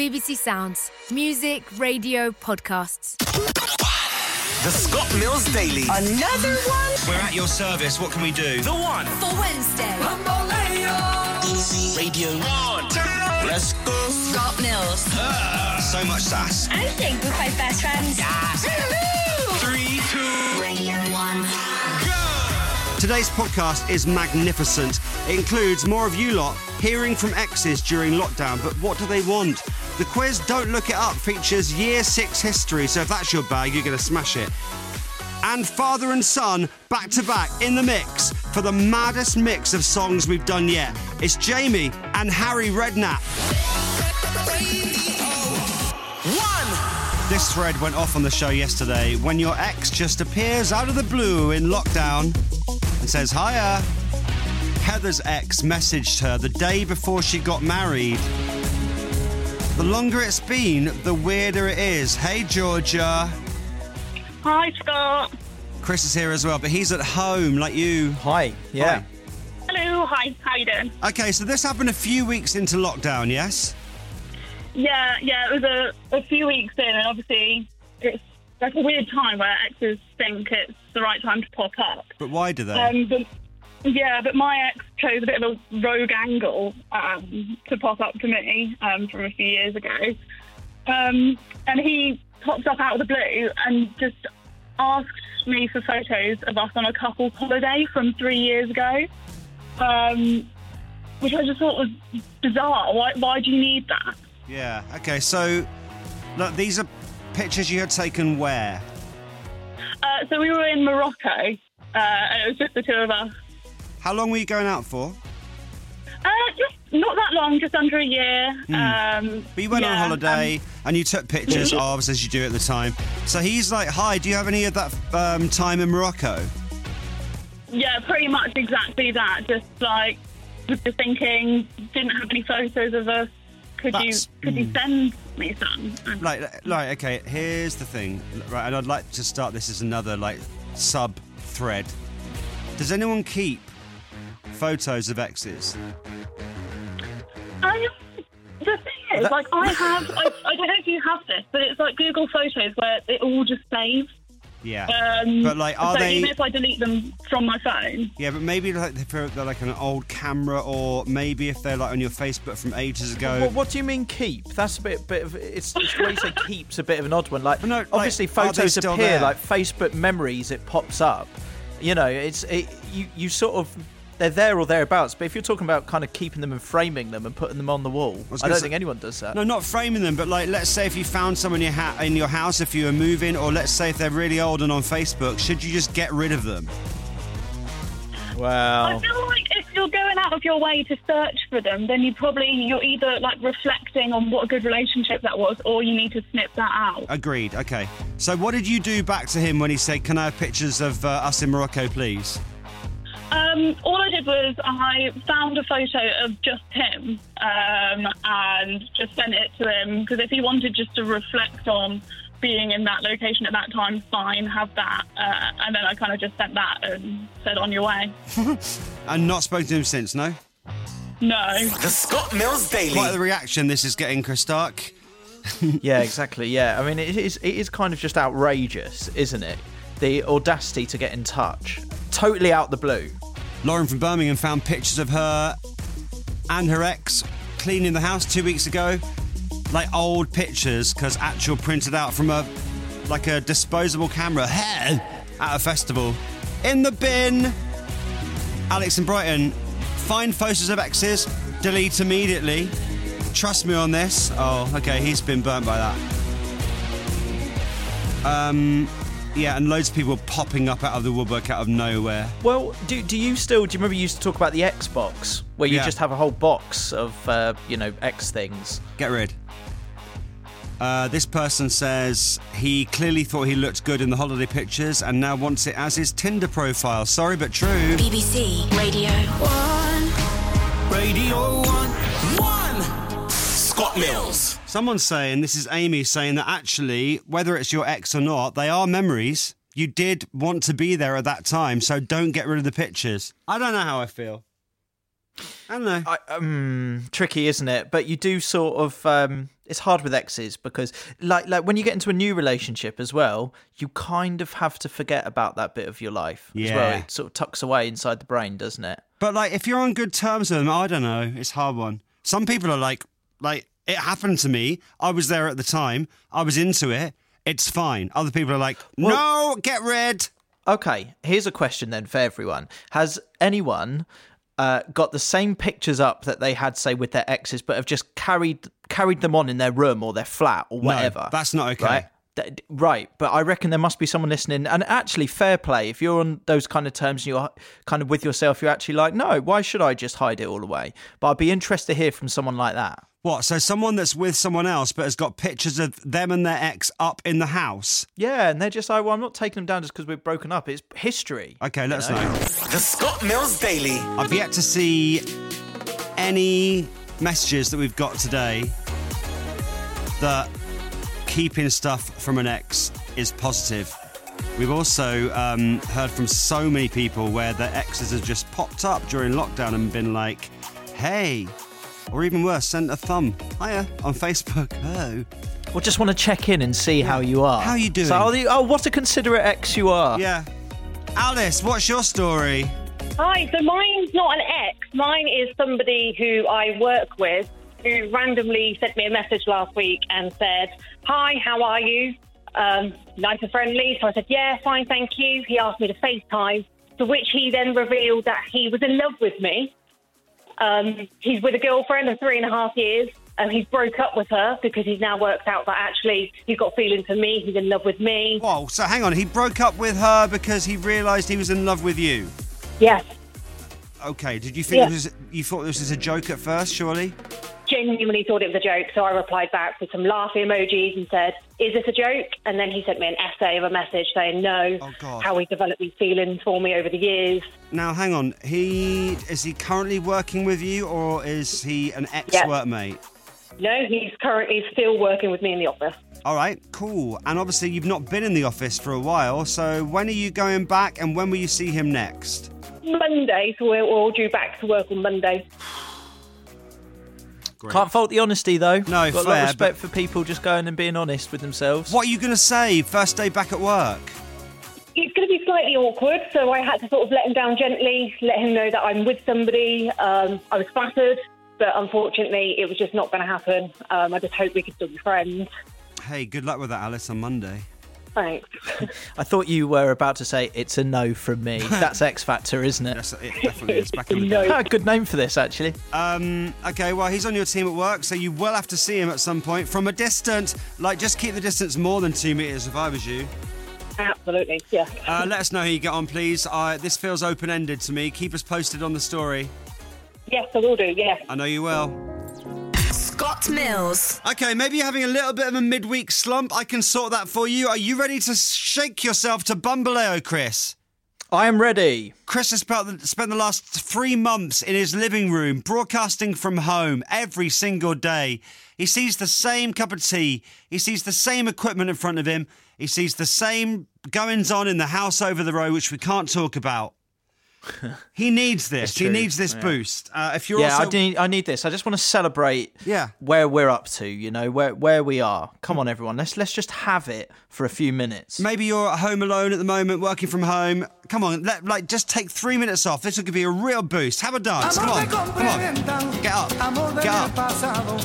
BBC Sounds. Music, radio, podcasts. The Scott Mills Daily. Another one? We're at your service. What can we do? The one. For Wednesday. BBC Radio 1. Turn it on. Let's go. Scott Mills. So much sass. I think we're quite best friends. Yes. 3, 2, Radio 1. Today's podcast is magnificent. It includes more of you lot hearing from exes during lockdown, but what do they want? The quiz Don't Look It Up features Year 6 history, so if that's your bag, you're going to smash it. And father and son back to back in the mix for the maddest mix of songs we've done yet. It's Jamie and Harry Redknapp. This thread went off on the show yesterday when your ex just appears out of the blue in lockdown and says, "Hiya." Heather's ex messaged her the day before she got married. The longer it's been, the weirder it is. Hey, Georgia. Hi, Scott. Chris is here as well, but he's at home, like you. Hi, yeah. Hi. Hello, hi. How you doing? Okay, so this happened a few weeks into lockdown, yes? Yeah, it was a few weeks in, and obviously it's like a weird time where exes think it's the right time to pop up. But why do they? But my ex chose a bit of a rogue angle to pop up to me from a few years ago. And he popped up out of the blue and just asked me for photos of us on a couple's holiday from 3 years ago, which I just thought was bizarre. Why do you need that? Yeah, okay, so look, these are pictures you had taken where? So we were in Morocco, and it was just the two of us. How long were you going out for? Just not that long, just under a year. But you went on holiday and you took pictures of, as you do at the time. So he's like, "Hi, do you have any of that time in Morocco?" Yeah, pretty much exactly that. Just like, was just thinking, didn't have any photos of us. Could you send me some? Like, okay, here's the thing, right? And I'd like to start this as another sub-thread. Does anyone keep photos of exes? The thing is, I don't know if you have this, but it's like Google Photos where it all just saves. Yeah. But are they? Even if I delete them from my phone. Yeah, but maybe they're like an old camera, or maybe if they're like on your Facebook from ages ago. What do you mean keep? That's a bit of it's the way you say keep's a bit of an odd one. Obviously are photos they still appear there? like Facebook memories. It pops up. You know, you sort of. They're there or thereabouts, but if you're talking about kind of keeping them and framing them and putting them on the wall, I don't think anyone does that. No, not framing them, but let's say if you found someone in your house, if you were moving, or let's say if they're really old and on Facebook, should you just get rid of them? Well, I feel like if you're going out of your way to search for them, then you're either reflecting on what a good relationship that was, or you need to snip that out. Agreed. Okay. So what did you do back to him when he said, "Can I have pictures of us in Morocco, please"? All I did was I found a photo of just him and just sent it to him, because if he wanted just to reflect on being in that location at that time, fine, have that. And then I kind of just sent that and said, "On your way." And not spoken to him since, no? No. The Scott Mills Daily. Quite the reaction this is getting, Chris Stark. yeah, exactly. Yeah, I mean, it is kind of just outrageous, isn't it? The audacity to get in touch, totally out the blue. Lauren from Birmingham found pictures of her and her ex cleaning the house 2 weeks ago. Like old pictures, because actual printed out from a disposable camera at a festival. In the bin. Alex in Brighton, find photos of exes, delete immediately. Trust me on this. Oh, okay, he's been burnt by that. Yeah, and loads of people popping up out of the woodwork out of nowhere. Well, do you remember you used to talk about the Xbox, where you just have a whole box of, X things? Get rid. This person says he clearly thought he looked good in the holiday pictures and now wants it as his Tinder profile. Sorry, but true. BBC Radio 1. Radio 1. Scott Mills. Someone's saying, this is Amy saying that actually, whether it's your ex or not, they are memories. You did want to be there at that time, so don't get rid of the pictures. I don't know how I feel. I don't know. Tricky, isn't it? But you do sort of, it's hard with exes because like when you get into a new relationship as well, you kind of have to forget about that bit of your life as well. It sort of tucks away inside the brain, doesn't it? But like, if you're on good terms with them, I don't know. It's a hard one. Some people are like it happened to me. I was there at the time. I was into it. It's fine. Other people are like, no, get rid. Okay, here's a question then for everyone. Has anyone got the same pictures up that they had, say, with their exes, but have just carried them on in their room or their flat or whatever? No, that's not okay. Right, but I reckon there must be someone listening, and actually fair play, if you're on those kind of terms and you're kind of with yourself, you're actually like, no, why should I just hide it all away? But I'd be interested to hear from someone like that. What, so someone that's with someone else but has got pictures of them and their ex up in the house? Yeah, and they're just like, well, I'm not taking them down just because we've broken up. It's history. Okay, let us know. The Scott Mills Daily. I've yet to see any messages that we've got today that keeping stuff from an ex is positive. We've also heard from so many people where their exes have just popped up during lockdown and been like, hey... Or even worse, send a thumb. Hiya on Facebook. Oh. Or just want to check in and see how you are. How are you doing? So, what a considerate ex you are. Yeah. Alice, what's your story? Hi, so mine's not an ex. Mine is somebody who I work with who randomly sent me a message last week and said, hi, how are you? Nice and friendly. So I said, yeah, fine, thank you. He asked me to FaceTime, to which he then revealed that he was in love with me. He's with a girlfriend of 3.5 years, and he's broke up with her because he's now worked out that actually he's got feelings for me, he's in love with me. Whoa, so hang on, he broke up with her because he realised he was in love with you? Yes. Okay, did you think you thought this was a joke at first, surely? Genuinely thought it was a joke, so I replied back with some laughing emojis and said, is this a joke? And then he sent me an essay of a message saying no, how he developed these feelings for me over the years. Now, hang on, is he currently working with you or is he an ex-workmate? No, he's currently still working with me in the office. All right, cool. And obviously you've not been in the office for a while, so when are you going back and when will you see him next? Monday, so we're all due back to work on Monday. Great. Can't fault the honesty, though. No, got a lot of respect for people just going and being honest with themselves. What are you going to say first day back at work? It's going to be slightly awkward, so I had to sort of let him down gently, let him know that I'm with somebody. I was flattered, but unfortunately it was just not going to happen. I just hope we could still be friends. Hey, good luck with that, Alice, on Monday. Thanks. I thought you were about to say, it's a no from me. That's X Factor, isn't it? Yes, it definitely is. Back in the day. Good name for this, actually. Okay, well, he's on your team at work, so you will have to see him at some point. From a distance, like, just keep the distance more than 2 metres if I was you. Absolutely, yeah. Let us know how you get on, please. This feels open-ended to me. Keep us posted on the story. Yes, I will do, yes. I know you will. Scott Mills. Okay, maybe you're having a little bit of a midweek slump. I can sort that for you. Are you ready to shake yourself to Bumbaleo, Chris? I am ready. Chris has spent the last 3 months in his living room, broadcasting from home every single day. He sees the same cup of tea. He sees the same equipment in front of him. He sees the same goings-on in the house over the road, which we can't talk about. He needs this. He needs this boost. If you're I need this. I just want to celebrate where we're up to, you know, where we are. Come on, everyone. Let's just have it for a few minutes. Maybe you're at home alone at the moment, working from home. Come on, just take 3 minutes off. This will give you a real boost. Have a dance. Come on. Come on. Get up. Get up.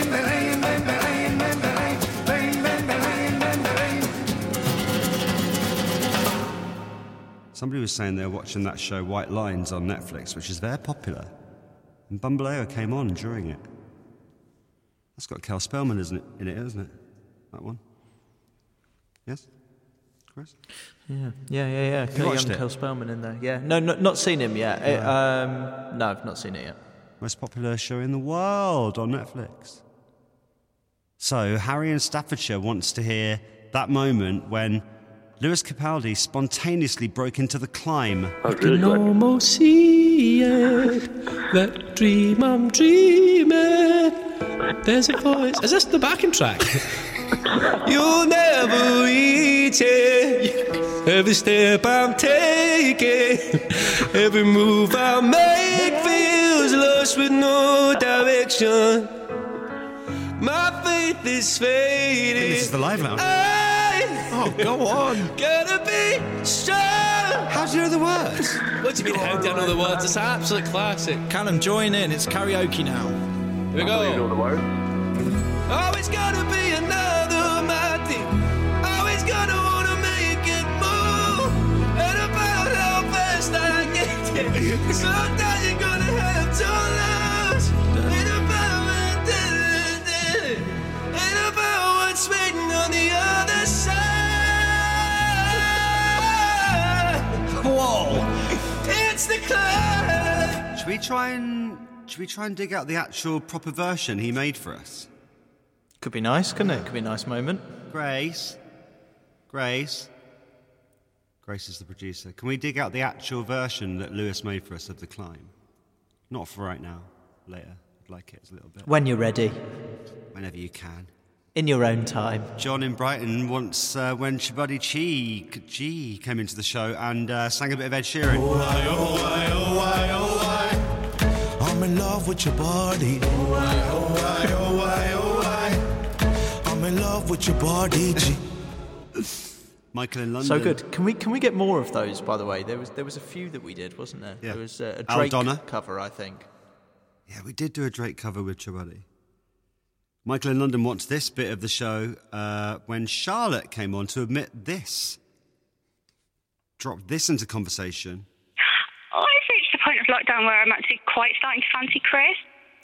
Somebody was saying they're watching that show White Lines on Netflix, which is very popular. And Bumbaleo came on during it. That's got Kel Spellman in it, isn't it? That one. Yes? Chris? Yeah. You watched young Kel Spellman in there. Yeah. No, not seen him yet. No, I've not seen it yet. Most popular show in the world on Netflix. So, Harry in Staffordshire wants to hear that moment when Lewis Capaldi spontaneously broke into the climb. I can almost see it, that dream I'm dreaming. There's a voice. Is this the backing track? You'll never reach it. Every step I'm taking, every move I make feels lost with no direction. My faith is fading. This is the live lounge. Oh, go on. Gonna be strong. How do you know the words? What do you mean, how do I know the words? It's an absolute classic. Callum, join in. It's karaoke now. Here we go. Always gonna be another my thing. Always gonna wanna make it move. And about how fast I get it. Sometimes you're gonna have to lose. Ain't about what's waiting on the other side. Whoa! It's the club. Should we try and dig out the actual proper version he made for us? Could be nice, couldn't it? Could be a nice moment. Grace is the producer. Can we dig out the actual version that Lewis made for us of The Climb? Not for right now. Later. I'd like it a little bit. When you're ready. Whenever you can. In your own time. John in Brighton wants when Shabuddy G came into the show and sang a bit of Ed Sheeran. Oh, why, oh, why, oh, why, oh, why. I'm in love with your body. Oh, why, oh, why, oh, why, oh, why. I'm in love with your body, G. Michael in London. So good. Can we get more of those? By the way, there was a few that we did, wasn't there? Yeah. There was a Drake Aldonna cover, I think. Yeah, we did do a Drake cover with Shabuddy. Michael in London wants this bit of the show when Charlotte came on to admit this. Dropped this into conversation. I've reached the point of lockdown where I'm actually quite starting to fancy Chris.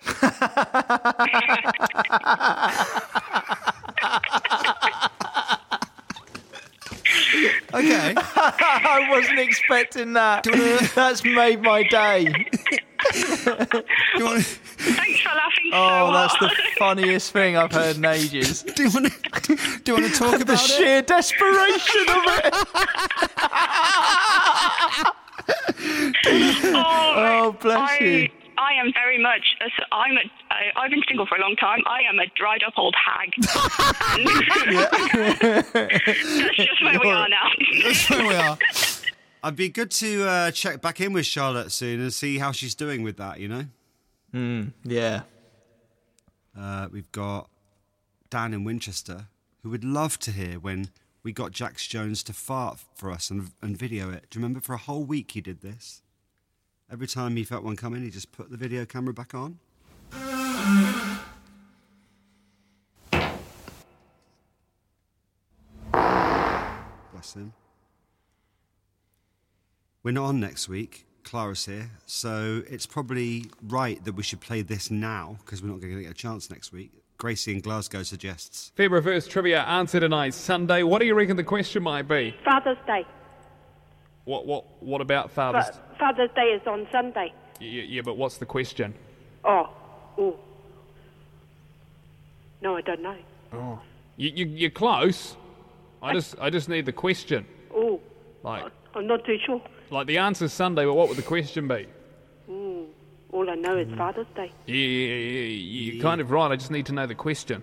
Okay. I wasn't expecting that. That's made my day. Thanks for laughing so hard. That's the funniest thing I've heard in ages. Do you want to talk about the sheer desperation of it? Oh, bless you. I am very much. I've been single for a long time. I am a dried up old hag. That's just where we are now. That's where we are. I'd be good to check back in with Charlotte soon and see how she's doing with that, you know? Yeah. We've got Dan in Winchester, who would love to hear when we got Jax Jones to fart for us and video it. Do you remember for a whole week he did this? Every time he felt one coming, he just put the video camera back on. Bless him. We're not on next week. Clara's here, so it's probably right that we should play this now because we're not going to get a chance next week. Gracie in Glasgow suggests. Feb reverse trivia answer tonight, Sunday. What do you reckon the question might be? Father's Day. What about Father's Day? Father's Day is on Sunday. Yeah, but what's the question? Oh. No, I don't know. Oh. You're close. I just need the question. Oh. Like, I'm not too sure. Like the answer's Sunday, but what would the question be? All I know is Father's Day. Yeah, you're kind of right. I just need to know the question.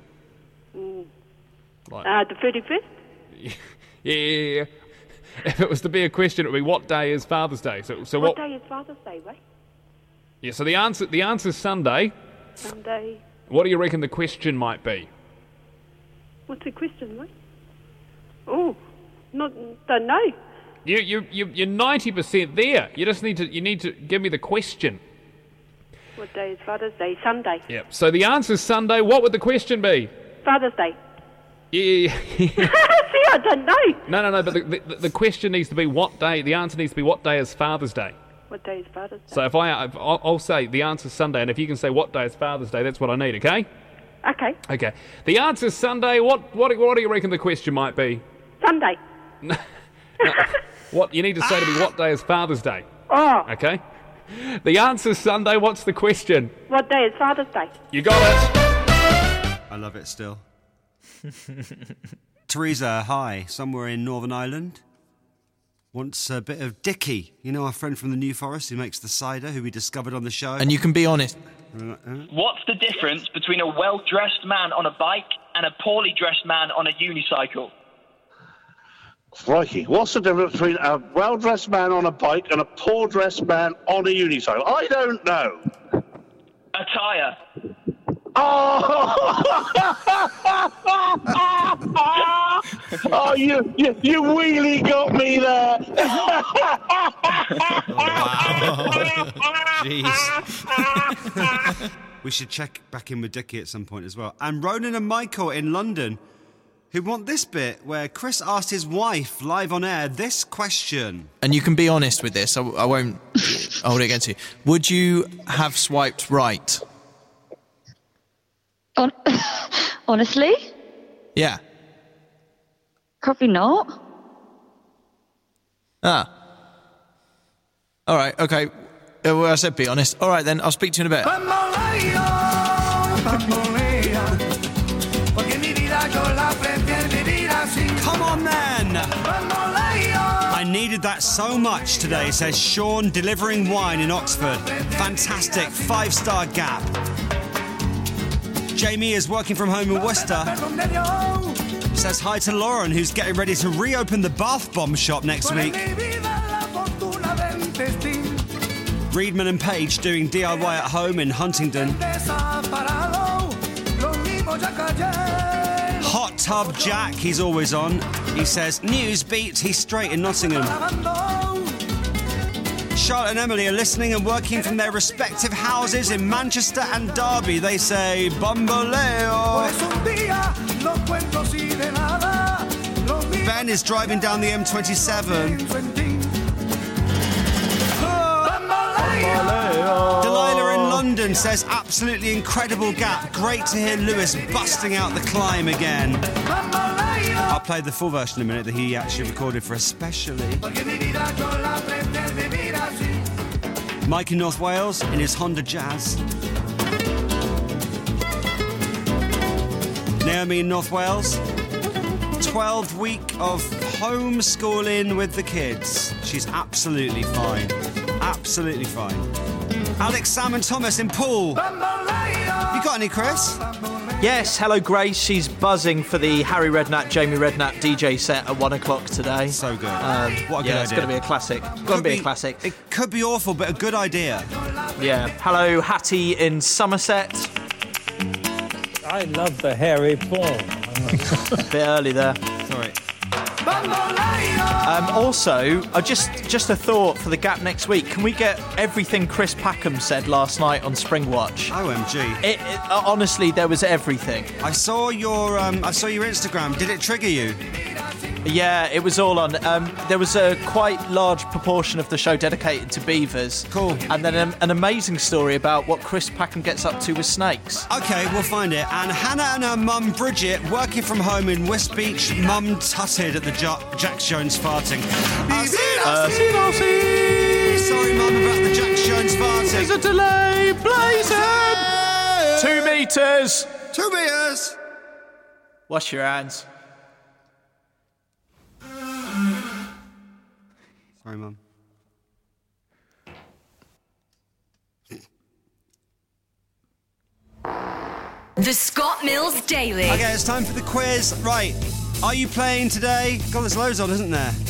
Like, the 31st? Yeah. If it was to be a question, it would be what day is Father's Day? So what day is Father's Day, right? Yeah, so the answer's Sunday. Sunday. What do you reckon the question might be? What's the question, right? Oh, don't know. You're 90% there. You need to give me the question. What day is Father's Day? Sunday. Yep. So the answer's Sunday. What would the question be? Father's Day. Yeah. See, I don't know. No. But the question needs to be what day. The answer needs to be what day is Father's Day. What day is Father's Day? So if I'll say the answer's Sunday, and if you can say what day is Father's Day, that's what I need. Okay. Okay. The answer's Sunday. What do you reckon the question might be? Sunday. No. What you need to say to me? What day is Father's Day? Oh. Okay. The answer's Sunday. What's the question? What day is Father's Day? You got it. I love it still. Teresa, hi, somewhere in Northern Ireland. Wants a bit of Dickie. You know our friend from the New Forest who makes the cider, who we discovered on the show. And you can be honest. What's the difference between a well-dressed man on a bike and a poorly dressed man on a unicycle? Crikey, what's the difference between a well-dressed man on a bike and a poor-dressed man on a unicycle? I don't know. Attire. Oh, you really got me there. Jeez. We should check back in with Dickie at some point as well. And Ronan and Michael in London, who want this bit where Chris asked his wife live on air this question. And you can be honest with this. I won't hold it against you. Would you have swiped right? Honestly? Yeah. Probably not. Ah. All right, okay. Well, I said be honest. All right, then. I'll speak to you in a bit. Come on, then! I needed that so much today, says Sean, delivering wine in Oxford. Fantastic. 5-star gap. Jamie is working from home in Worcester. Says hi to Lauren, who's getting ready to reopen the Bath Bomb shop next week. Reedman and Page doing DIY at home in Huntingdon. Hot Tub Jack, he's always on. He says, News beat, he's straight in Nottingham. Charlotte and Emily are listening and working from their respective houses in Manchester and Derby. They say, Bamboleo. Ben is driving down the M27. Delilah in London says, absolutely incredible gap. Great to hear Lewis busting out the climb again. I'll play the full version in a minute that he actually recorded for especially. Mike in North Wales in his Honda Jazz. Naomi in North Wales. 12th week of homeschooling with the kids. She's absolutely fine. Absolutely fine. Alex, Sam and Thomas in Poole. You got any, Chris? Yes, hello Grace. She's buzzing for the Harry Redknapp, Jamie Redknapp DJ set at 1 o'clock today. So good. What a good idea. It's going to be a classic. Going to be a classic. It could be awful, but a good idea. Yeah. Hello Hattie in Somerset. I love the hairy porn. A bit early there. Sorry. Also, just a thought for the gap next week. Can we get everything Chris Packham said last night on Springwatch? OMG! Honestly, there was everything. I saw your Instagram. Did it trigger you? Yeah, it was all on. There was a quite large proportion of the show dedicated to beavers. Cool. And then an amazing story about what Chris Packham gets up to with snakes. Okay, we'll find it. And Hannah and her mum Bridget working from home in West Beach. Mum tutted at the Jack Jones farting. Sorry, Mum, about the Jack Jones farting. There's a delay, Blazon! 2 meters. 2 meters. Wash your hands. Sorry, Mum. The Scott Mills Daily. Okay, it's time for the quiz. Right, are you playing today? God, there's loads on, isn't there?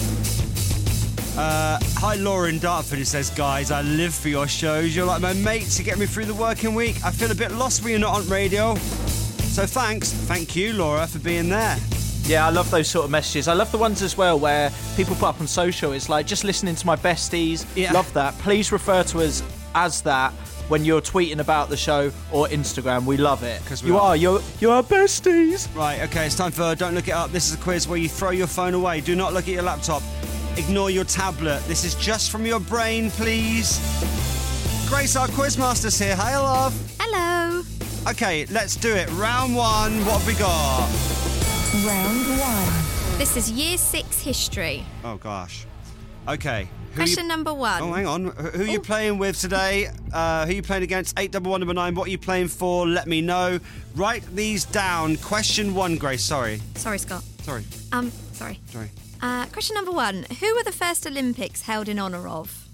Hi, Laura in Dartford, who says, guys, I live for your shows. You're like my mates. You get me through the working week. I feel a bit lost when you're not on radio. So thanks. Thank you, Laura, for being there. Yeah, I love those sort of messages. I love the ones as well where people put up on social, it's like, just listening to my besties. Yeah. Love that. Please refer to us as that when you're tweeting about the show or Instagram. We love it. You're our besties. Right, okay, it's time for Don't Look It Up. This is a quiz where you throw your phone away. Do not look at your laptop. Ignore your tablet. This is just from your brain, please. Grace, our quizmaster's here. Hi, love. Hello. Okay, let's do it. Round 1. What have we got? Round 1. This is Year 6 history. Oh, gosh. Okay. Question number 1. Oh, hang on. Who are you playing with today? Who are you playing against? 81199. What are you playing for? Let me know. Write these down. Question 1, Grace. Sorry. Sorry, Scott. Sorry. Sorry. Sorry. Question number 1. Who were the first Olympics held in honour of?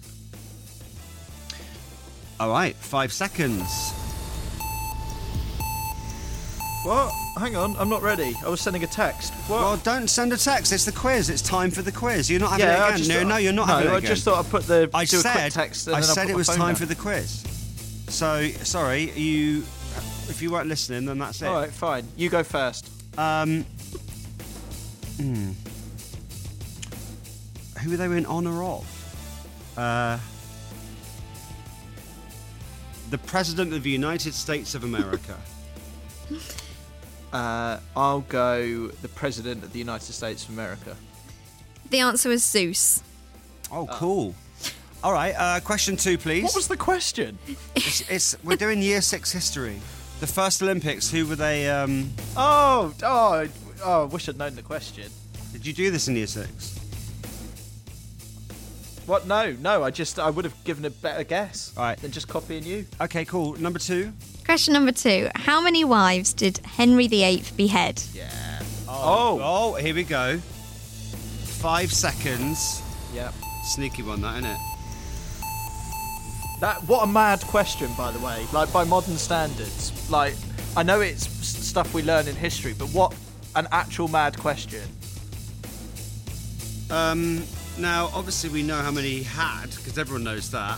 All right. 5 seconds. What? Hang on, I'm not ready. I was sending a text. What? Well, don't send a text. It's the quiz. It's time for the quiz. You're not having it again. No, you're not having it again. I just thought I'd put the. I do said, a quick text. And I then said put it was my phone time down. for the quiz. So sorry, you. if you weren't listening, then that's it. All right, fine. You go first. Who were they in honour of? The President of the United States of America. I'll go the President of the United States of America. The answer was Zeus. Oh, cool. All right, question 2, please. What was the question? We're doing Year 6 history. The first Olympics, who were they? I wish I'd known the question. Did you do this in Year 6? What? No. I would have given a better guess. All right. Than just copying you. Okay, cool. Number 2. Question number 2. How many wives did Henry VIII behead? Yeah. Oh, here we go. 5 seconds. Yep. Sneaky one, that, isn't it? What a mad question, by the way. Like, by modern standards. Like, I know it's stuff we learn in history, but what an actual mad question. Now, obviously, we know how many he had, because everyone knows that.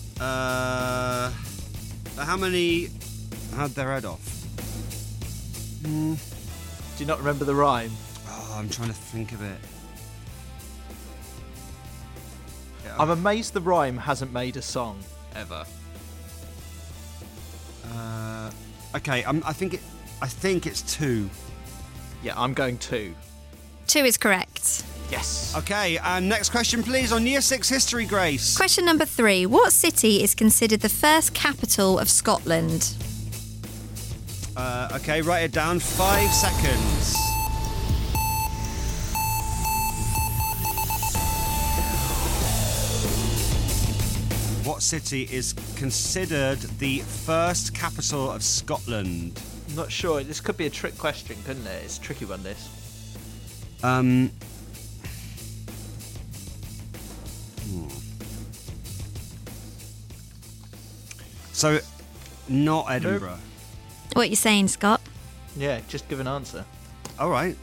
But how many had their head off? Do you not remember the rhyme? Oh, I'm trying to think of it. Yeah. I'm amazed the rhyme hasn't made a song ever. Okay, I think it's 2. Yeah, I'm going 2. 2 is correct. Yes. Okay, and next question, please, on Year 6 history, Grace. Question number 3. What city is considered the first capital of Scotland? Okay, write it down. 5 seconds. What city is considered the first capital of Scotland? I'm not sure. This could be a trick question, couldn't it? It's a tricky one, this. So, not Edinburgh. What are you saying, Scott? Yeah, just give an answer. All right.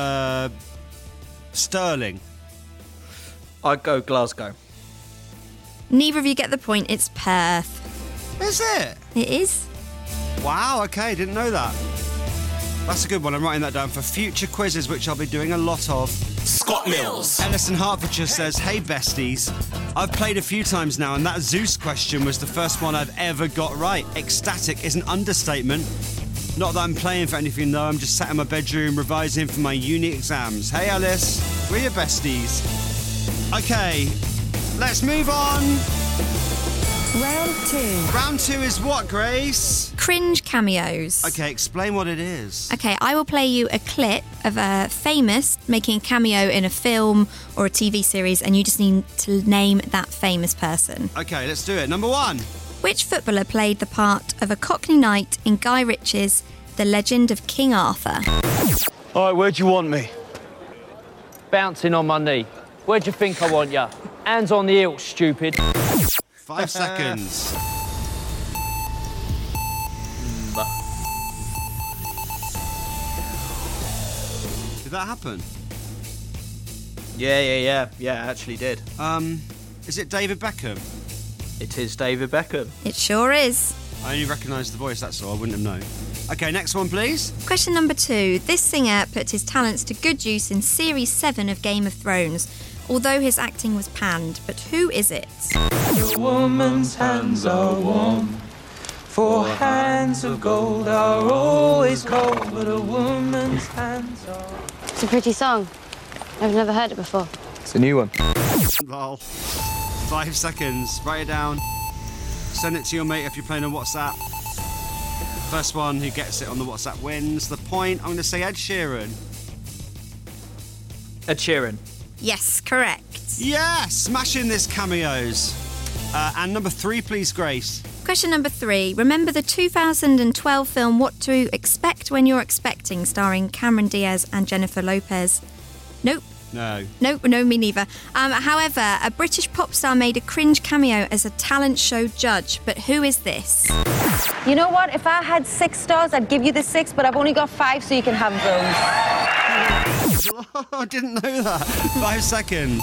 Stirling. I'd go Glasgow. Neither of you get the point. It's Perth. Is it? It is. Wow, okay, didn't know that. That's a good one. I'm writing that down for future quizzes, which I'll be doing a lot of. Scott Mills. Ellis in Hertfordshire says, "Hey besties, I've played a few times now, and that Zeus question was the first one I've ever got right. Ecstatic is an understatement. Not that I'm playing for anything though, I'm just sat in my bedroom revising for my uni exams. Hey Alice, we're your besties." Okay, let's move on. Round 2. Round 2 is what, Grace? Cringe cameos. Okay, explain what it is. Okay, I will play you a clip of a famous making a cameo in a film or a TV series, and you just need to name that famous person. Okay, let's do it. Number 1. Which footballer played the part of a Cockney knight in Guy Ritchie's The Legend of King Arthur? All right, where'd you want me? Bouncing on my knee. Where'd you think I want ya? Hands on the hilt, stupid. 5 seconds. Did that happen? Yeah, actually did. Is it David Beckham? It is David Beckham. It sure is. I only recognised the voice, that's all. I wouldn't have known. Okay, next one, please. Question number 2. This singer put his talents to good use in Series 7 of Game of Thrones, although his acting was panned. But who is it? A woman's hands are warm, 4 hands of gold are always cold, but a woman's hands are... It's a pretty song. I've never heard it before. It's a new one. Lol. 5 seconds. Write it down. Send it to your mate if you're playing on WhatsApp. First one who gets it on the WhatsApp wins the point. I'm going to say Ed Sheeran. Ed Sheeran. Yes, correct. Yeah, smashing this cameos. And number 3, please, Grace. Question number 3. Remember the 2012 film What to Expect When You're Expecting, starring Cameron Diaz and Jennifer Lopez? Nope. No. No, me neither. However, a British pop star made a cringe cameo as a talent show judge. But who is this? You know what? If I had 6 stars, I'd give you the 6, but I've only got 5, so you can have those. I didn't know that. 5 seconds.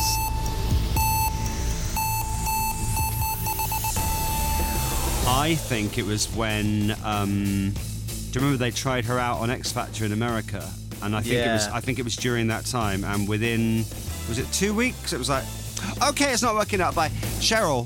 I think it was when you remember they tried her out on X Factor in America? And I think it was during that time. And within, was it 2 weeks? It was like, okay, it's not working out. Bye. Cheryl.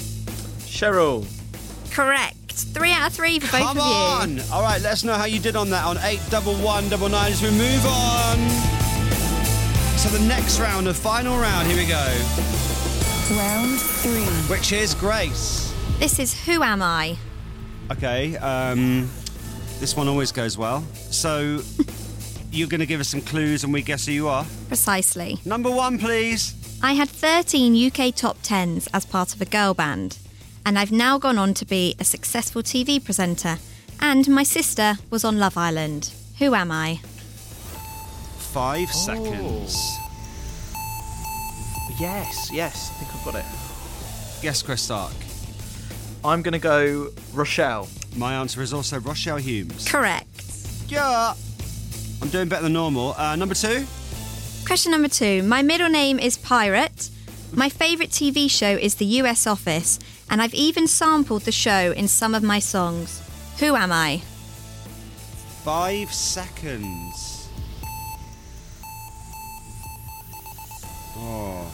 Correct. 3 out of 3 for both Come of you. on. All right, let us know how you did on that on 81199 as we move on. So the next round, the final round. Here we go. Round 3. Which is Grace. This is Who Am I? Okay, this one always goes well. So you're going to give us some clues and we guess who you are? Precisely. Number 1, please. I had 13 UK top 10s as part of a girl band, and I've now gone on to be a successful TV presenter. And my sister was on Love Island. Who am I? 5 seconds. Yes, I think I've got it. Guess Chris Stark. I'm going to go Rochelle. My answer is also Rochelle Humes. Correct. Yeah. I'm doing better than normal. Number 2. Question number 2. My middle name is Pirate. My favourite TV show is The US Office, and I've even sampled the show in some of my songs. Who am I? 5 seconds. Oh.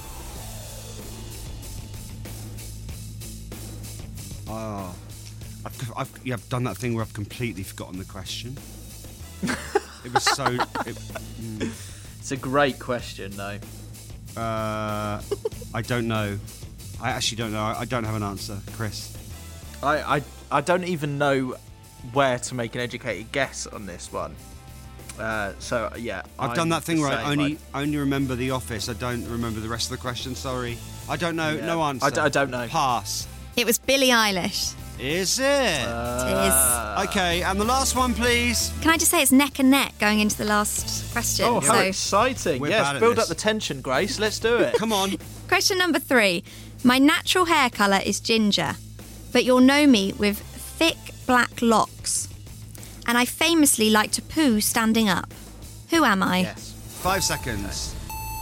I've done that thing where I've completely forgotten the question. It was so... It's a great question, though. I don't know. I actually don't know. I don't have an answer, Chris. I don't even know where to make an educated guess on this one. So yeah, I've done that thing where I only remember The Office. I don't remember the rest of the question. Sorry, I don't know. Yeah. No answer. I don't know. Pass. It was Billie Eilish. Is it? It is. Okay, and the last one, please. Can I just say it's neck and neck going into the last question? Oh, how exciting! Yes, build up the tension, Grace. Let's do it. Come on. Question number 3. My natural hair colour is ginger, but you'll know me with thick black locks. And I famously like to poo standing up. Who am I? Yes. 5 seconds.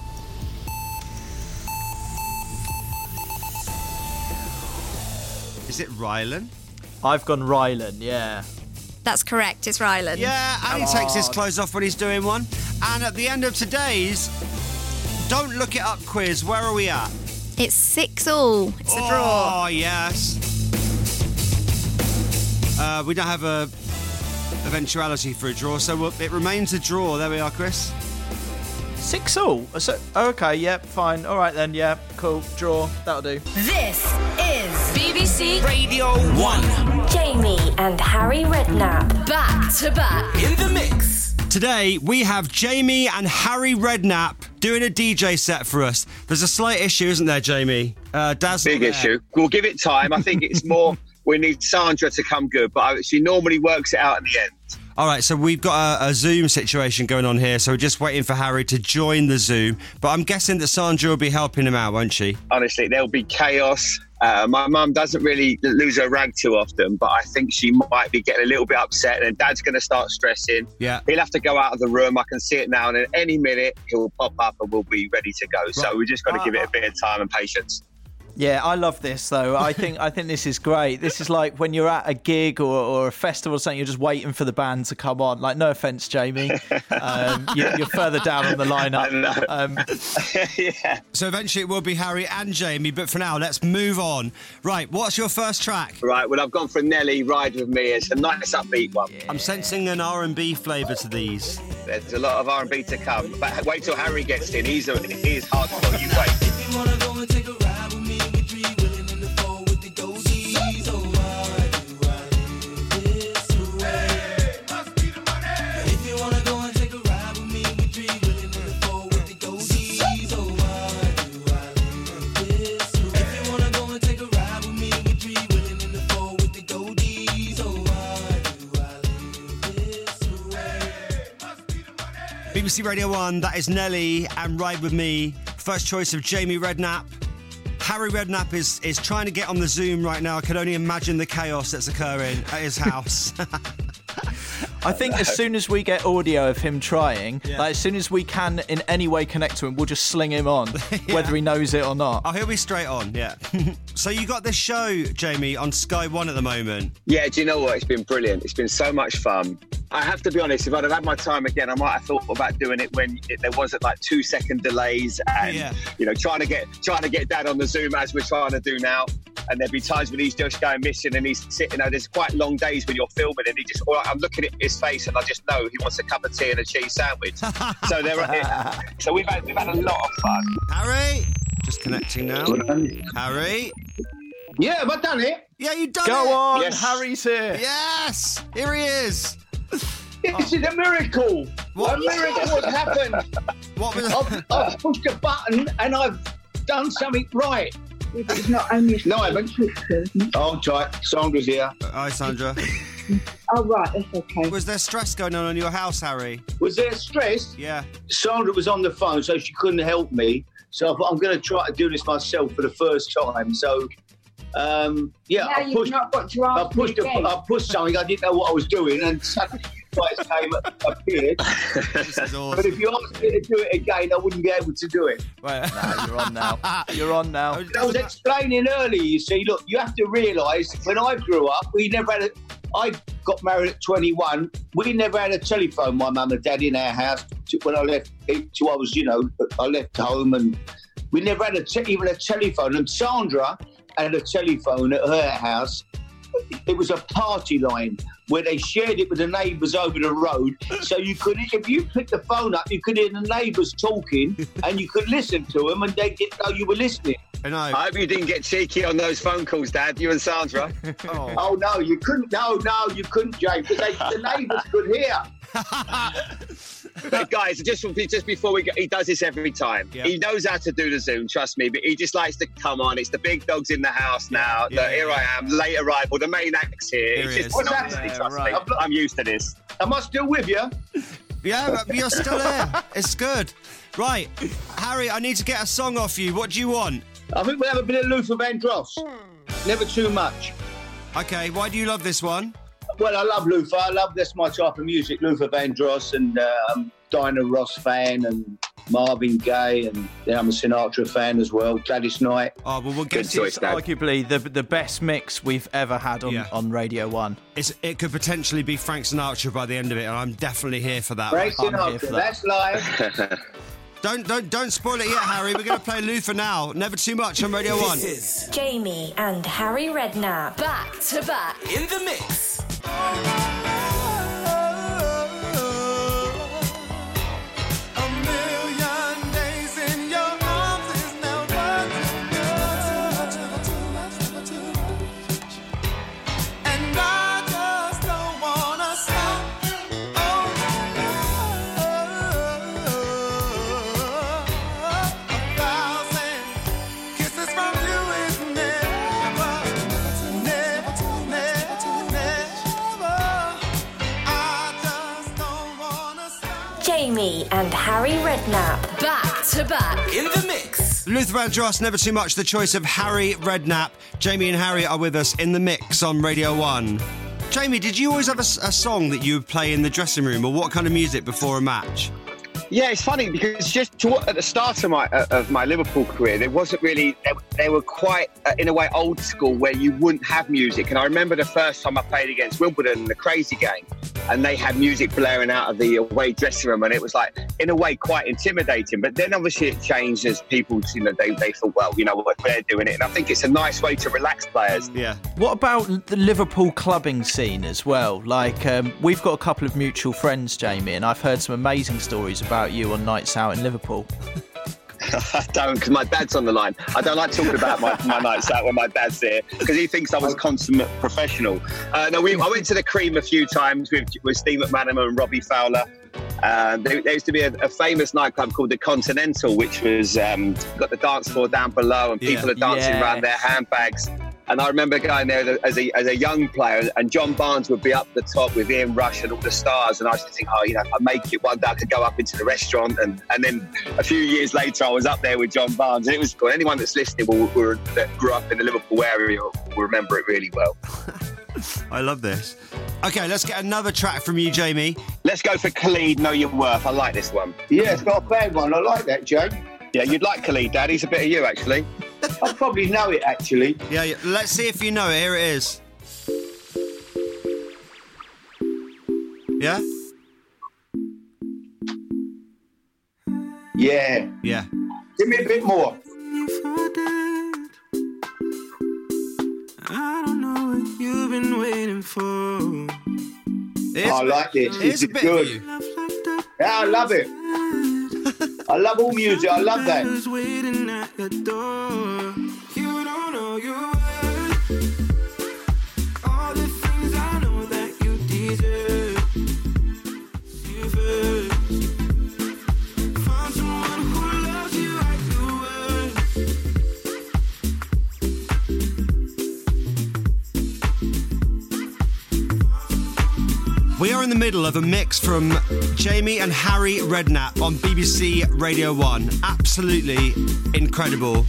Is it Rylan? I've gone Rylan, yeah. That's correct, it's Rylan. Yeah, and he takes his clothes off when he's doing one. And at the end of today's Don't Look It Up quiz, where are we at? It's 6-all. It's a draw. Oh, yes. We don't have a eventuality for a draw, so it remains a draw. There we are, Chris. 6-all? So, okay, yep, fine. All right then, yeah, cool. Draw. That'll do. This is BBC Radio 1. Jamie and Harry Redknapp. Back to back. In the mix. Today, we have Jamie and Harry Redknapp doing a DJ set for us. There's a slight issue, isn't there, Jamie? Dad's big issue. We'll give it time. I think it's more we need Sandra to come good, but she normally works it out in the end. All right, so we've got a Zoom situation going on here, so we're just waiting for Harry to join the Zoom. But I'm guessing that Sandra will be helping him out, won't she? Honestly, there'll be chaos. My mum doesn't really lose her rag too often, but I think she might be getting a little bit upset, and Dad's going to start stressing. Yeah. He'll have to go out of the room. I can see it now, and at any minute he'll pop up and we'll be ready to go. Right. So we just got to give it a bit of time and patience. Yeah, I love this though. I think this is great. This is like when you're at a gig or a festival or something, you're just waiting for the band to come on. Like, no offence, Jamie, you're further down on the lineup. Yeah. So eventually it will be Harry and Jamie, but for now, let's move on. Right, what's your first track? Right, well, I've gone for Nelly, Ride With Me. It's a nice upbeat one. Yeah. I'm sensing an R&B flavour to these. There's a lot of R&B to come, but wait till Harry gets in. He's hardcore. You wait. If you wanna go and take a ride with me, we three willing in the fall with the goldies. Oh, why do I live this way? Must be the money. If you wanna go and take a ride with me, we three willing in the fall with the goldies. Oh, why do I live this way? If you wanna go and take a ride with me, we three willing in the fall with the goldies. Oh, why do I live this way? BBC Radio 1, that is Nelly and Ride With Me. First choice of Jamie Redknapp. Harry Redknapp is trying to get on the Zoom right now. I can only imagine the chaos that's occurring at his house. I think as soon as we get audio of him trying, like, as soon as we can in any way connect to him, we'll just sling him on, whether he knows it or not. Oh, he'll be straight on, yeah. So you got this show, Jamie, on Sky One at the moment. Yeah, do you know what? It's been brilliant. It's been so much fun. I have to be honest, if I'd have had my time again, I might have thought about doing it when there wasn't like 2-second delays and, you know, trying to get Dad on the Zoom as we're trying to do now. And there'd be times when he's just going missing and he's sitting there. There's quite long days when you're filming and I'm looking at his face and I just know he wants a cup of tea and a cheese sandwich. So we've had a lot of fun. Harry, just connecting now. Harry. Yeah, have I done it? Yeah, you done it. Go on, Yes. Harry's here. Yes, here he is. This is a miracle. What? A miracle has happened. What was I've pushed a button and I've done something right. It's not only No, I haven't. Oh, right. Sandra's here. Hi, Sandra. Oh, right, that's okay. Was there stress going on in your house, Harry? Was there stress? Yeah. Sandra was on the phone, so she couldn't help me. So I thought, I'm going to try to do this myself for the first time. So, yeah, Now you've not got to ask me again. I pushed something. I didn't know what I was doing, and suddenly lights appeared. This is awesome. But if you asked me to do it again, I wouldn't be able to do it. Nah, you're on now. You're on now. I was explaining earlier, you see, look, you have to realise, when I grew up, I got married at 21. We never had a telephone, my mum and dad, in our house. When I left, I left home, and we never had even a telephone. And Sandra had a telephone at her house. It was a party line where they shared it with the neighbours over the road. So you could, if you picked the phone up, you could hear the neighbours talking and you could listen to them and they didn't know you were listening. I hope you didn't get cheeky on those phone calls, Dad, you and Sandra. Oh, no, you couldn't. No, you couldn't, Jay, because the neighbours could hear. But guys, just before we go, he does this every time. Yep. He knows how to do the Zoom, trust me, but he just likes to come on. It's the big dogs in the house now. Here I am, late arrival, the main act's here. Here It's he just is. nasty, trust me. I'm used to this. Am I still with you? Yeah, but you're still there. It's good. Right, Harry, I need to get a song off you. What do you want? I think we'll have a bit of Luther Vandross. Never too much. Okay, why do you love this one? Well, I love Luther. That's my type of music, Luther Vandross, and I'm Diana Ross fan, and Marvin Gaye, and I'm a Sinatra fan as well, Gladys Knight. Oh, well, we'll get This is arguably the best mix we've ever had on Radio 1. It could potentially be Frank Sinatra by the end of it, and I'm definitely here for that. Frank I'm here Sinatra, for that. that's live. Don't spoil it yet, Harry. We're going to play Luther now. Never Too Much on Radio 1. This is Jamie and Harry Redknapp. Back to back. In the mix. Jamie and Harry Redknapp. Back to back. In the mix. Luther Vandross, Never Too Much, the choice of Harry Redknapp. Jamie and Harry are with us in the mix on Radio 1. Jamie, did you always have a song that you would play in the dressing room, or what kind of music before a match? Yeah, it's funny because at the start of my Liverpool career, there wasn't really. They were quite, in a way, old school where you wouldn't have music. And I remember the first time I played against Wimbledon in the Crazy Game, and they had music blaring out of the away dressing room, and it was like, in a way, quite intimidating. But then obviously it changed as people, they thought, well, you know what, they're doing it, and I think it's a nice way to relax players. Yeah. What about the Liverpool clubbing scene as well? Like, we've got a couple of mutual friends, Jamie, and I've heard some amazing stories about you on nights out in Liverpool. I don't, because my dad's on the line. I don't like talking about my nights out when my dad's there, because he thinks I was consummate professional. I went to the Cream a few times with Steve McManaman and Robbie Fowler. There used to be a famous nightclub called the Continental, which was got the dance floor down below, and people are dancing around their handbags. And I remember going there as a young player, and John Barnes would be up the top with Ian Rush and all the stars. And I used to think, if I make it one day, I could go up into the restaurant. And then a few years later, I was up there with John Barnes. And it was cool. Anyone that's listening that grew up in the Liverpool area will remember it really well. I love this. Okay, let's get another track from you, Jamie. Let's go for Khalid, Know Your Worth. I like this one. Yeah, it's not a bad one. I like that, Jay. Yeah, you'd like Khalid, Dad. He's a bit of you, actually. I probably know it, actually. Yeah, let's see if you know it. Here it is. Yeah? Yeah. Yeah. Give me a bit more. I don't know what you've been waiting for. I like this. This is good. Yeah, I love it. I love all music. I love that. Waiting at your door. You don't know you all the things I know that you deserve. You first found someone who loves you like you were. We are in the middle of a mix from Jamie and Harry Redknapp on BBC Radio 1. Absolutely incredible.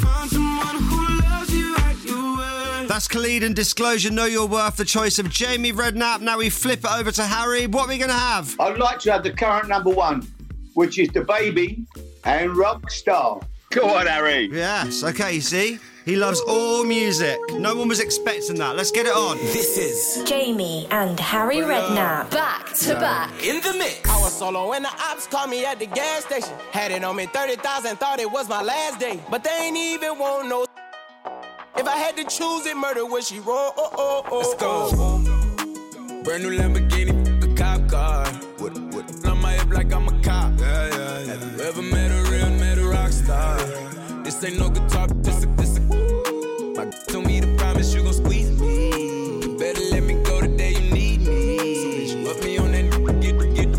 That's Khalid and Disclosure, Know Your Worth, the choice of Jamie Redknapp. Now we flip it over to Harry. What are we going to have? I'd like to have the current number one, which is The Baby and Rockstar. Go on, Harry. Yes, okay, you see? He loves all music. No one was expecting that. Let's get it on. This is Jamie and Harry Redknapp. Back to back. In the mix. I was solo when the ops called me at the gas station. Had it on me 30,000, thought it was my last day. But they ain't even want no. If I had to choose it, murder would she roll? Let's go. Brand new Lamborghini, a cop car. With on my hip like I'm a cop. Yeah. Have you ever met a rock star? This ain't no guitar, this a. My told me to promise you gon' squeeze me. Better let me go the day you need me. So put me on that get.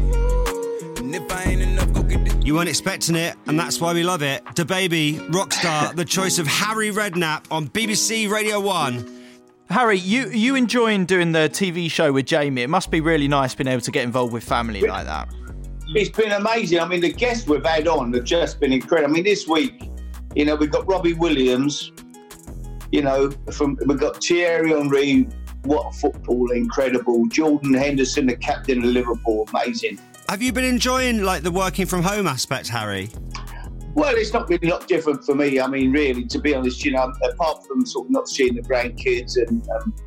And if I ain't enough, go get it. You weren't expecting it, and that's why we love it. DaBaby, Rockstar, the choice of Harry Redknapp on BBC Radio 1. Harry, you enjoying doing the TV show with Jamie? It must be really nice being able to get involved with family like that. It's been amazing. I mean, the guests we've had on have just been incredible. I mean, this week, you know, we've got Robbie Williams, you know, we've got Thierry Henry, what a footballer, incredible. Jordan Henderson, the captain of Liverpool, amazing. Have you been enjoying, like, the working from home aspect, Harry? Well, it's not been a lot different for me. I mean, really, to be honest, you know, apart from sort of not seeing the grandkids, and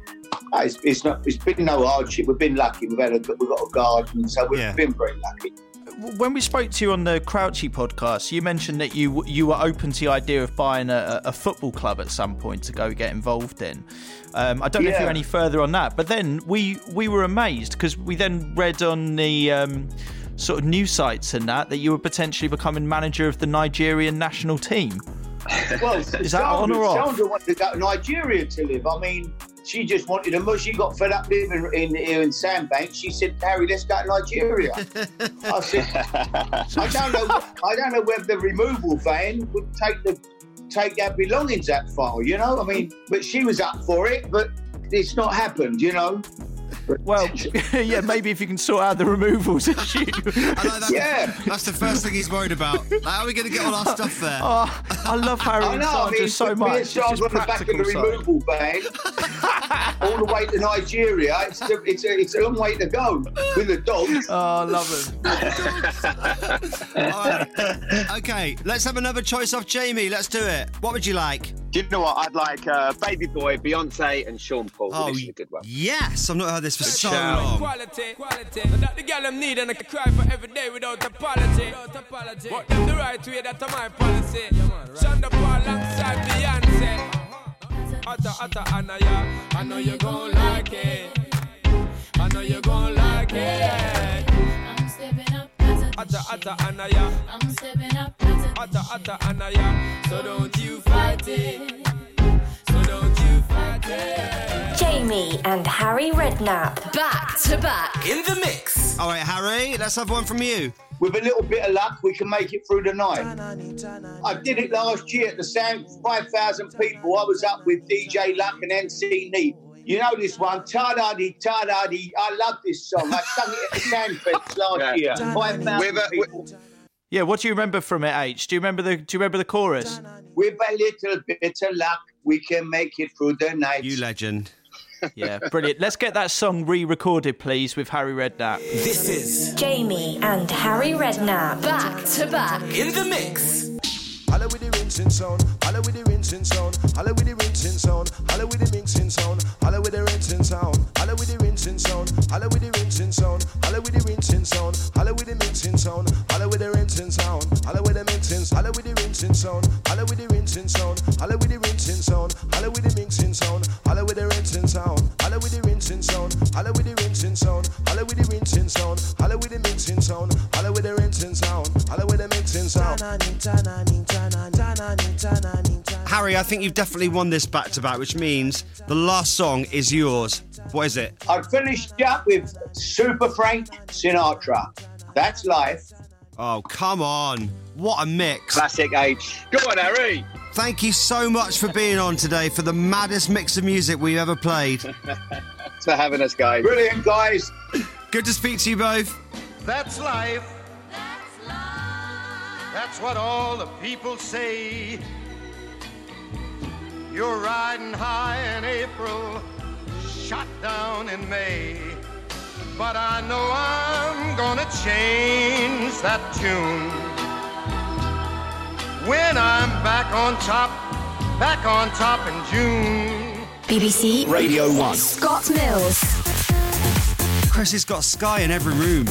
it's been no hardship. We've been lucky. We've got a garden, so we've been very lucky. When we spoke to you on the Crouchy podcast, you mentioned that you were open to the idea of buying a football club at some point to go get involved in. I don't know if you're any further on that, but then we were amazed because we then read on the sort of news sites and that you were potentially becoming manager of the Nigerian national team. Well, is that on or off? Sandra wanted to go to Nigeria to live. I mean, she just wanted to move. She got fed up living here in Sandbank. She said, "Harry, let's go to Nigeria." I said, "I don't know whether the removal van would take our belongings that far, you know. I mean, but she was up for it, but it's not happened, you know." Well, yeah, maybe if you can sort out the removals issue. That's the first thing he's worried about. Like, how are we going to get all our stuff there? Oh, I love Harry and Sandra so much. It's just on the back of the removal van, all the way to Nigeria. It's a long way to go with the dogs. Oh, I love it. Okay, let's have another choice off Jamie. Let's do it. What would you like? Do you know what? I'd like Baby Boy, Beyonce and Sean Paul. Oh, this is a good one. Yes, I've not heard this for so long. Quality. That the girl I'm need and I can cry for every day without apology. What them the right way, that's my policy. Shonda Paul alongside Beyonce. Atta Anaya, I know you gon' like it. I know you gon' like it. I'm stepping up. Atta Anaya, I'm stepping up. Atta Anaya, so don't you fight it. Jamie and Harry Redknapp. Back to back. In the mix. All right, Harry, let's have one from you. With a little bit of luck, we can make it through the night. I did it last year at the Sound, 5,000 people. I was up with DJ Luck and MC Neat. You know this one, Ta-da-dee, Ta-da-dee. I love this song. I sung it at the Soundfest last year. 5,000 people. Yeah, what do you remember from it, H? Do you remember the chorus? With a little bit of luck, we can make it through the night. You legend. Yeah, brilliant. Let's get that song re-recorded, please, with Harry Redknapp. This is Jamie and Harry Redknapp. Back to back. In the mix. Holla with the rinsing sound, holla with the rinsing sound, holla with the rinsing sound, holla with the mixing sound, holla with the rinsing sound, holla with the rinsing sound, holla with the rinsing sound, holla with the rinsing sound, holla with the mixing sound, holla with the rinsing sound, holla with the mixing, holla with the rinsing sound, holla with the rinsing sound, holla with the rinsing sound, holla with the mixing sound, holla with the rinsing sound, holla with the rinsing sound, holla with the rinsing sound, holla with the rinsing sound, holla with the mixing sound, holla with the rinsing sound, holla with the mixing sound. Harry, I think you've definitely won this back-to-back, which means the last song is yours. What is it? I finished up with Super Frank Sinatra. That's life. Oh, come on. What a mix. Classic age. Go on, Harry. Thank you so much for being on today for the maddest mix of music we've ever played. Thanks for having us, guys. Brilliant, guys. Good to speak to you both. That's life. That's what all the people say. You're riding high in April, shot down in May. But I know I'm gonna change that tune when I'm back on top in June. BBC Radio 1. Scott Mills. Chris has got Sky in every room.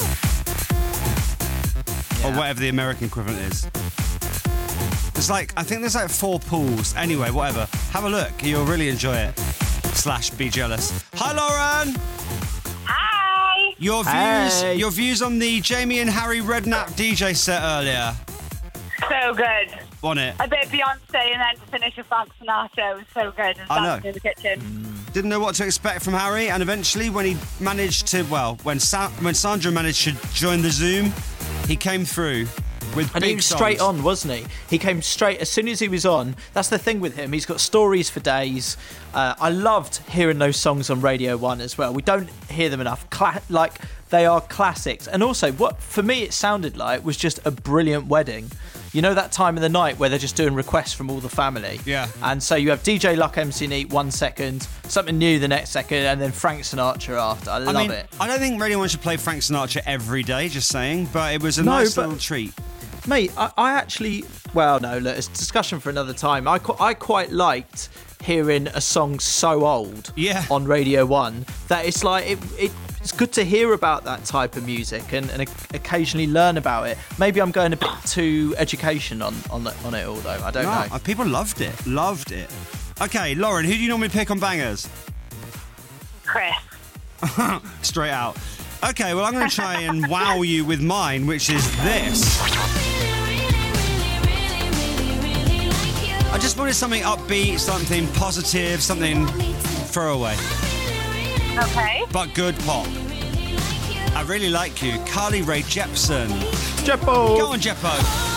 Or whatever the American equivalent is. It's like, I think there's like 4 pools. Anyway, whatever. Have a look. You'll really enjoy it. / be jealous. Hi, Lauren. Hi. Your views on the Jamie and Harry Redknapp DJ set earlier. So good. Want it? A bit of Beyonce and then to finish with Frank Sinatra. It was so good. And I know. dancing in the kitchen. Didn't know what to expect from Harry, and eventually when he managed to, when Sandra managed to join the Zoom, he came through with and big he was songs. straight on, wasn't he? He came straight as soon as he was on. That's the thing with him. He's got stories for days. I loved hearing those songs on Radio 1 as well. We don't hear them enough. Like, they are classics. And also, what for me it sounded like was just a brilliant wedding. You know that time of the night where they're just doing requests from all the family? Yeah. And so you have DJ Luck MC Neat 1 second, something new the next second, and then Frank Sinatra after. I love it. I don't think Radio 1 should play Frank Sinatra every day, just saying, but it was a nice little treat. Mate, I actually... Well, no, look, it's a discussion for another time. I quite liked hearing a song so old on Radio 1 that it's like... It's good to hear about that type of music and occasionally learn about it. Maybe I'm going a bit too education on it all, though. I don't know. People loved it. Loved it. Okay, Lauren, who do you normally pick on bangers? Chris. Straight out. Okay, well, I'm going to try and wow you with mine, which is this. I just wanted something upbeat, something positive, something throwaway. Okay. But good pop. I really like you. Carly Rae Jepsen. Jeppo. Go on, Jeppo.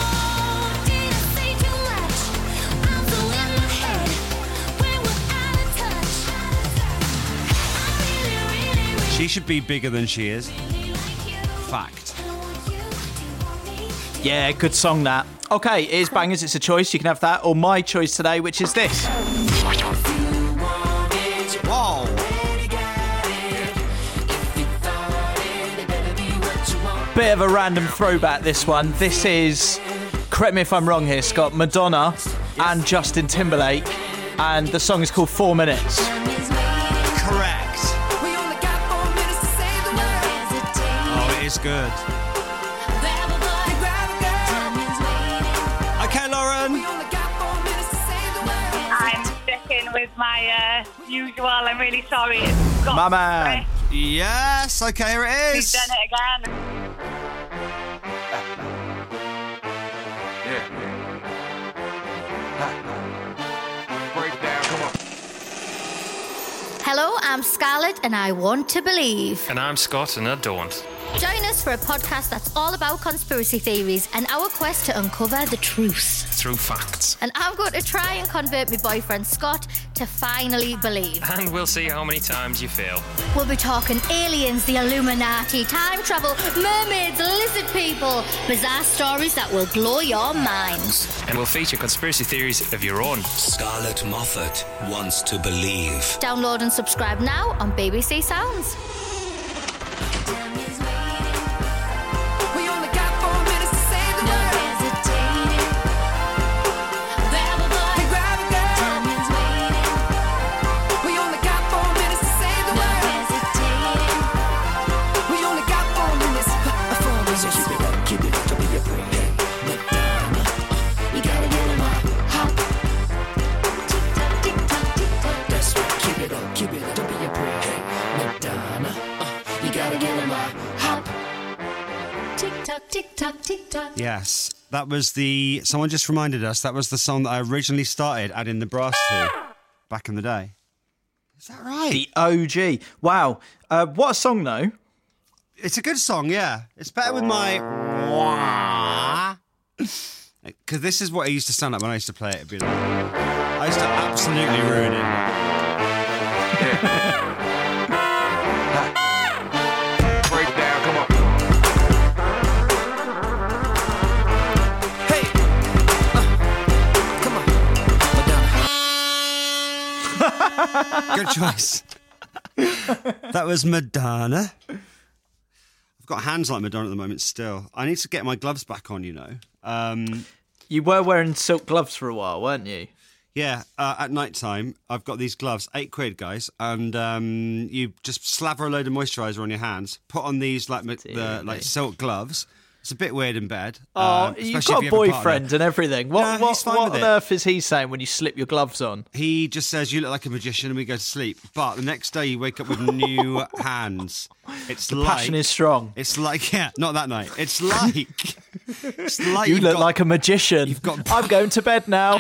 She should be bigger than she is. Fact. Yeah, good song that. Okay, it is bangers, it's a choice. You can have that or my choice today, which is this. Whoa. Bit of a random throwback, this one. This is, correct me if I'm wrong here, Scott, Madonna and Justin Timberlake, and the song is called 4 Minutes. Correct. Oh, it is good. Okay, Lauren. I'm sticking with my usual. I'm really sorry. It's got My man. Yes, okay, here it is. We've done it again. Hello, I'm Scarlett and I want to believe. And I'm Scott and I don't. Join us for a podcast that's all about conspiracy theories and our quest to uncover the truth. Through facts. And I'm going to try and convert my boyfriend Scott to finally believe. And we'll see how many times you fail. We'll be talking aliens, the Illuminati, time travel, mermaids, lizard people, bizarre stories that will blow your mind. And we'll feature conspiracy theories of your own. Scarlett Moffat wants to believe. Download and subscribe now on BBC Sounds. We only got 4 minutes to save the world. Grab a girl. Time is waiting. We only got 4 minutes to save the world. We only got 4 minutes. 4 minutes. Keep it up, don't be afraid. Madonna, you gotta get on my hop. Tick tock, tick tock. That's right. Keep it up, don't be afraid. Madonna, you gotta get on my hop. Tick tock, tick tock, tick tock. Yes, that was someone just reminded us, that was the song that I originally started adding the brass to back in the day. Is that right? The OG. Wow. What a song, though. It's a good song, yeah. It's better with my... Because this is what I used to sound like when I used to play it. It'd be like... I used to absolutely ruin it. Break down, come on. Hey, come on, Good choice. That was Madonna. I've got hands like Madonna at the moment still. I need to get my gloves back on, you know. You were wearing silk gloves for a while, weren't you? Yeah, at night time, I've got these gloves, £8, guys, and you just slaver a load of moisturiser on your hands, put on these like silk gloves. It's a bit weird in bed. Oh, you've got a boyfriend and everything. What he's fine on with it. earth is he saying when you slip your gloves on? He just says, you look like a magician, and we go to sleep. But the next day you wake up with new hands. It's The passion is strong. It's like, yeah, not that night. It's like you look like a magician. I'm going to bed now.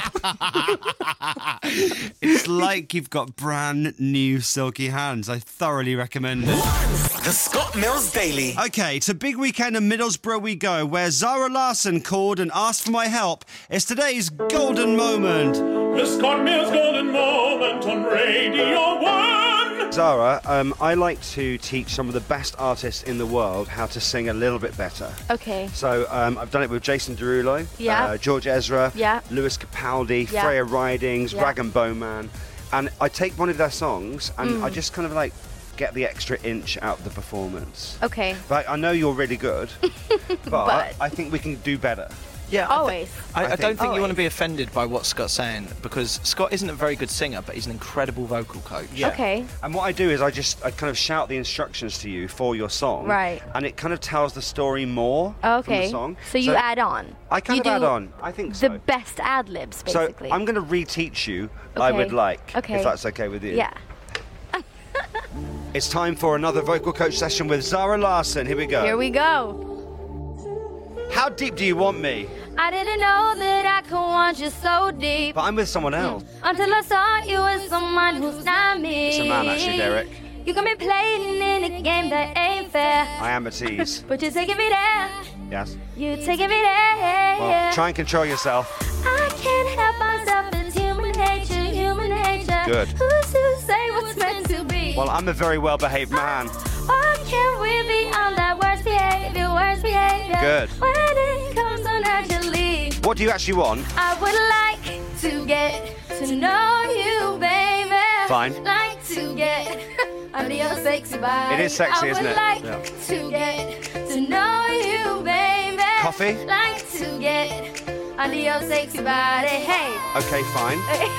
It's like you've got brand new silky hands. I thoroughly recommend it. The Scott Mills Daily. Okay, it's a big weekend in Middlesbrough we go, where Zara Larsson called and asked for my help. It's today's golden moment. The Scott Mills Golden Moment on Radio 1. Zara, I like to teach some of the best artists in the world how to sing a little bit better. Okay. So I've done it with Jason Derulo, Yeah. George Ezra, Yeah. Lewis Capaldi, Yeah. Freya Ridings, Yeah. Rag and Bowman, and I take one of their songs and I just kind of like get the extra inch out of the performance. Okay. But I know you're really good, but But- I think we can do better. Yeah, Always. I don't think you want to Always. be offended by what Scott's saying, because Scott isn't a very good singer, but he's an incredible vocal coach. Yeah. Okay. And what I do is I kind of shout the instructions to you for your song. Right. And it kind of tells the story more from Okay. the song. So you add on. I kind You of add do on. I think so. The best ad libs, basically. So I'm going to reteach you I Okay. Would Like, Okay. if that's okay with you. Yeah. It's time for another vocal coach session with Zara Larsson. Here we go. Here we go. How deep do you want me? I didn't know that I could want you so deep But I'm with someone else. until I saw you as someone who's not me. It's a man, actually, Derek. You got me playing in a game that ain't fair, I am a tease. but you're taking me there. Yes. You taking me there. Well, try and control yourself. I can't help myself. It's human nature, human nature. Good. Who's to say what's meant to be? Well, I'm a very well-behaved man. Why can't we be on that worst behavior, worst behavior? Good. When it comes so naturally, What do you actually want? I would like to get to know you, baby. Fine. Like to get under your sexy body. It is sexy, isn't it? I would Yeah. like to get to know you, baby. Coffee? Like to get under your sexy body. Hey. Okay, fine.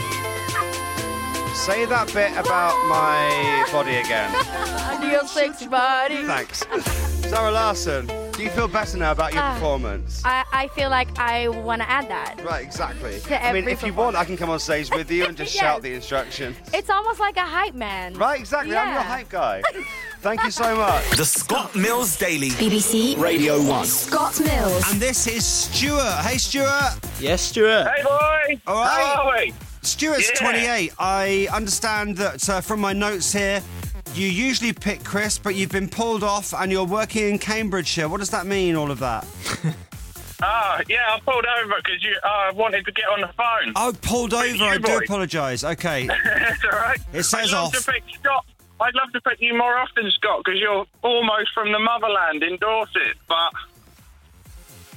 Say that bit about my body again. Under your sexy body. Thanks. Zara Larsson, do you feel better now about your Ah. performance? I feel like I want to add that. Right, exactly. To I mean, every if you want, I can come on stage with you and just Yes. shout the instructions. It's almost like a hype man. Right, exactly. I'm your Yeah. hype guy. Thank you so much. The Scott Mills Daily. BBC Radio 1. Scott Mills. And this is Stuart. Hey, Stuart. Yes, Stuart. Hey, boy. All right. How are we? Stuart's Yeah. 28. I understand that from my notes here, you usually pick Chris, but you've been pulled off and you're working in Cambridgeshire. What does that mean, all of that? Yeah, I pulled over because I wanted to get on the phone. Oh, pulled over. I do boy. apologise. Okay. It's all right. It says I'd love off. To pick Scott. I'd love to pick you more often, Scott, because you're almost from the motherland in Dorset, but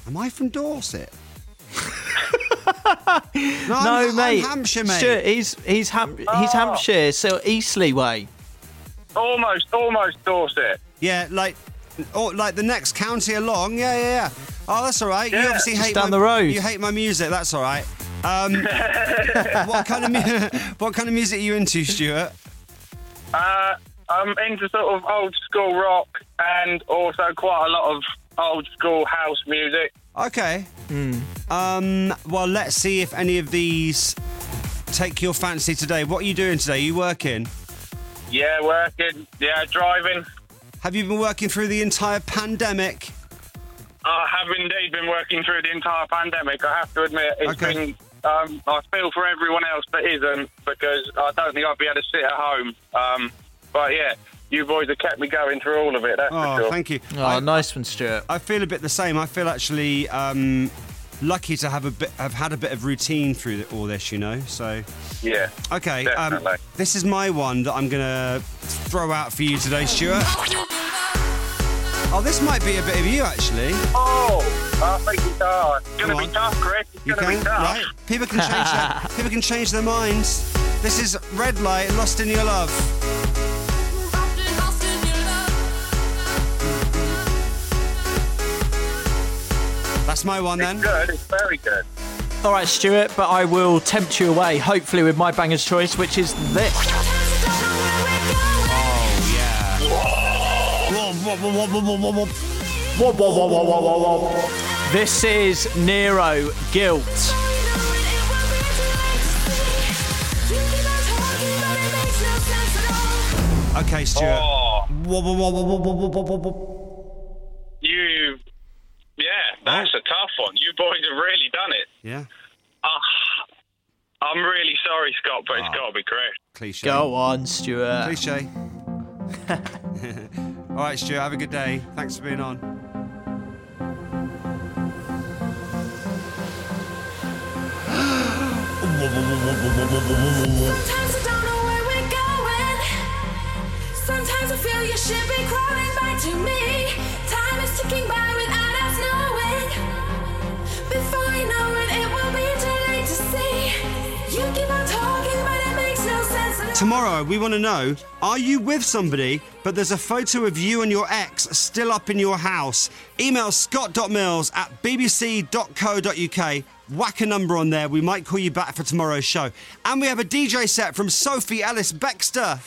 Am I from Dorset? No, mate. I'm Hampshire, mate. Stuart, he's Hampshire, so Eastleigh way. Almost Dorset. Yeah, like the next county along. Yeah. Oh, that's all right. You Yeah. obviously Just hate down the road. You hate my music. That's all right. What kind of music are you into, Stuart? I'm into sort of old school rock and also quite a lot of old school house music. Okay. Well, let's see if any of these take your fancy today. What are you doing today? Are you working? Yeah, working. Yeah, driving. Have you been working through the entire pandemic? I have indeed been working through the entire pandemic. I have to admit, it's been. I feel for everyone else that isn't, because I don't think I'd be able to sit at home. But yeah, you boys have kept me going through all of it. That's for sure. Thank you. Oh, nice one, Stuart. I feel a bit the same. I feel actually lucky to have had a bit of routine through all this, you know. So yeah. Okay. Definitely. This is my one that I'm gonna throw out for you today, Stuart. Oh, this might be a bit of you, actually. Oh, I think it's hard. It's going to be tough, Chris. It's going to be tough. Right? People can change their minds. This is Red Light, Lost in Your Love. That's my one, then. It's good. It's very good. All right, Stuart, but I will tempt you away, hopefully with my banger's choice, which is this. This is Nero, Guilt. Okay, Stuart. That's a tough one. You boys have really done it. Yeah. I'm really sorry, Scott, but it's got to be correct. Cliche. Go on, Stuart. Cliche. All right, Stuart, have a good day. Thanks for being on. Sometimes I don't know where we're going. Sometimes I feel you should be crawling back to me. Time is ticking by without us knowing. Before you know it, it will be too late to see. You keep on talking, but it makes no sense. Tomorrow, we want to know, are you with somebody, but there's a photo of you and your ex still up in your house? Email scott.mills@bbc.co.uk. Whack a number on there. We might call you back for tomorrow's show. And we have a DJ set from Sophie Ellis Bextor.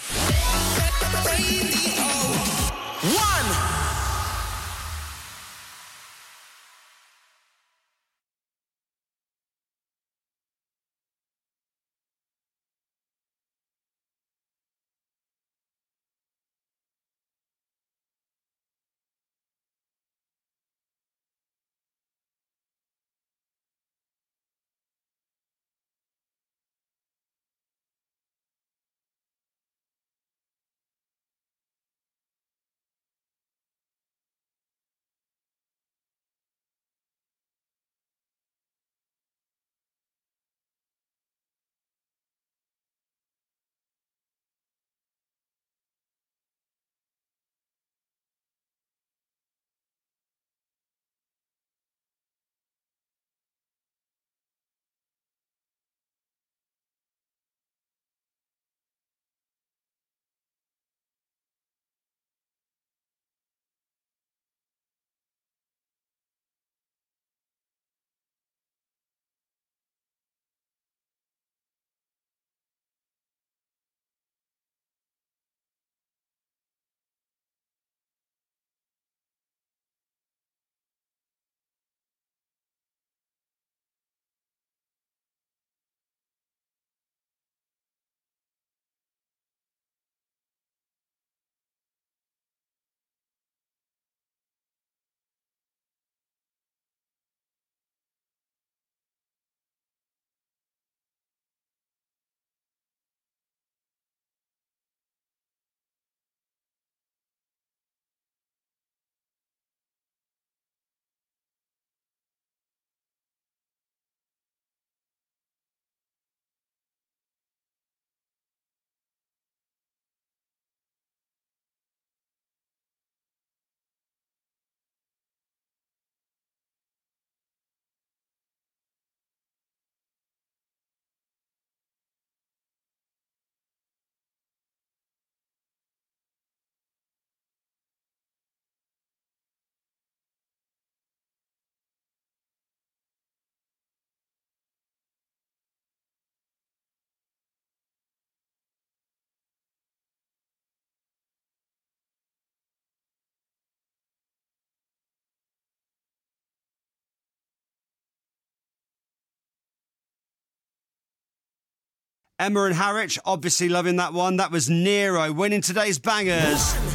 Emma and Harwich, obviously loving that one. That was Nero winning today's bangers.